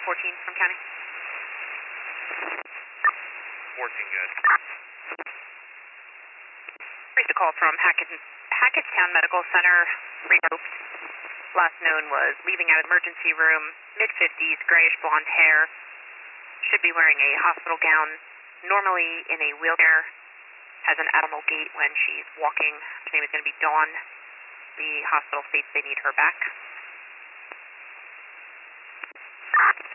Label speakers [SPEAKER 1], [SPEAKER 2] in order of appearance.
[SPEAKER 1] 14 from county.
[SPEAKER 2] 14 good.
[SPEAKER 1] Received a call from Hackettstown Medical Center, removed. Last known was leaving out of the emergency room, mid-50s, grayish blonde hair. Should be wearing a hospital gown, normally in a wheelchair. Has an abnormal gait when she's walking. Her name is going to be Dawn. The hospital states they need her back.